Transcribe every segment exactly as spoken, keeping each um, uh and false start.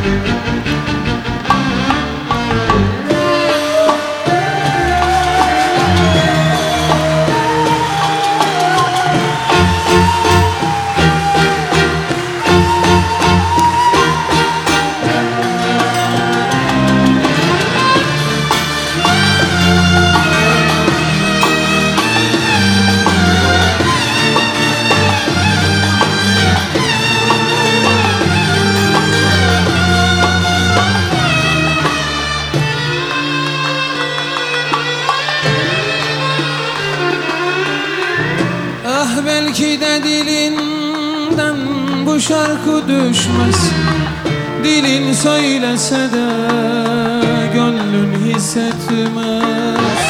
Belki de dilinden bu şarkı düşmez. Dilin söylese de gönlün hissetmez.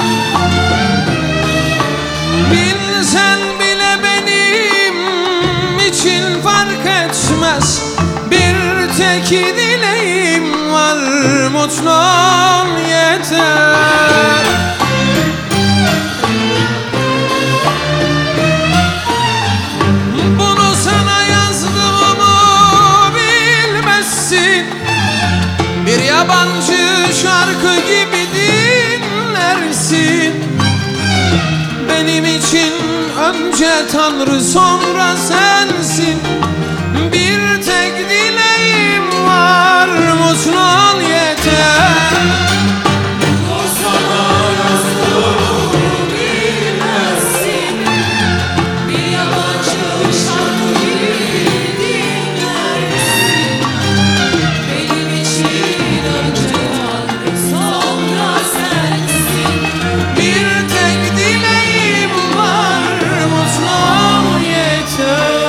Bilsen bile benim için fark etmez. Bir tek dileğim var, mutlu ol yeter. Bir yabancı şarkı gibi dinlersin. Benim için önce Tanrı sonra sensin. Bir tek dileğim var, mutlu ol yeter. O sana yazdığımı bilmezsin. Bir yabancı şarkı gibi dinlersin. Benim için önce Tanrı sonra sensin. Bir tek dileğim var, mutlu ol yeter.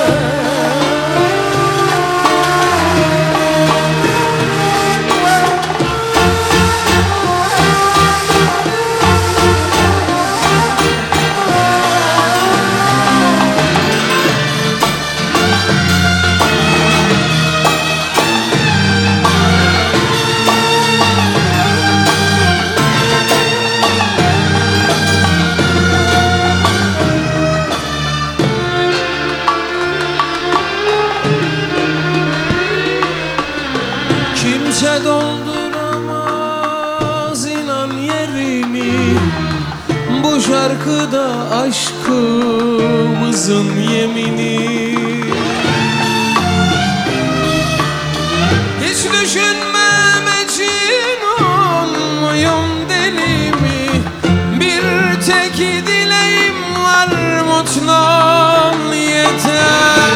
Kimse dolduramaz inan yerimi. Bu şarkıda aşkımızın yemini. Hiç düşünmem için olmuyorum deli mi? Bir tek dileğim var, mutlu ol yeter.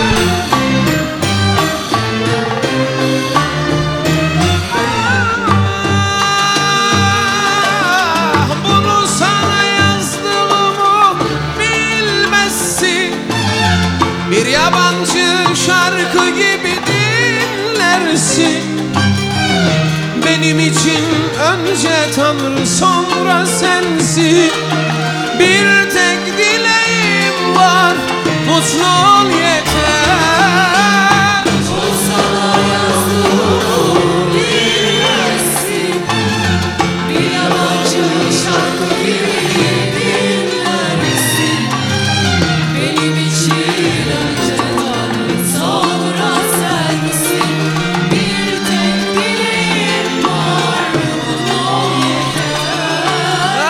Bir yabancı şarkı gibi dinlersin. Benim için önce Tanrı sonra sensin. Bir tek dileğim var, mutlu ol yeter. O sana yazdığımı bilmezsin. Bir yabancı şarkı gibi dinlersin. Benim için önce Tanrı sonra sensin. Bir tek dileğim var, mutlu ol yeter.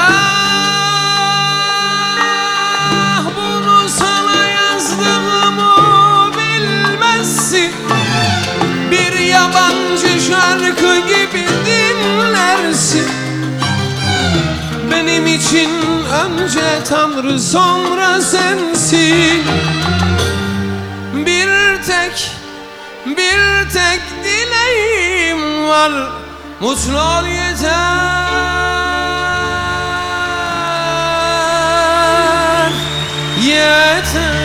Ah, bunu sana yazdığımı bilmezsin. Bir yabancı şarkı gibi dinlersin. Benim için önce Tanrı sonra sensin. Bir tek, bir tek dileğim var, mutlu ol yeter. Yeter.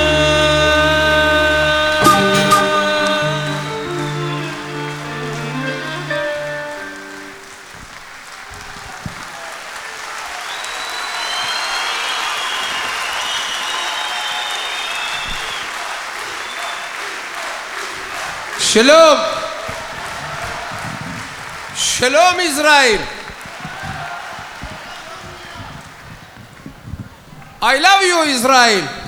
Shalom. Shalom Israel. I love you Israel.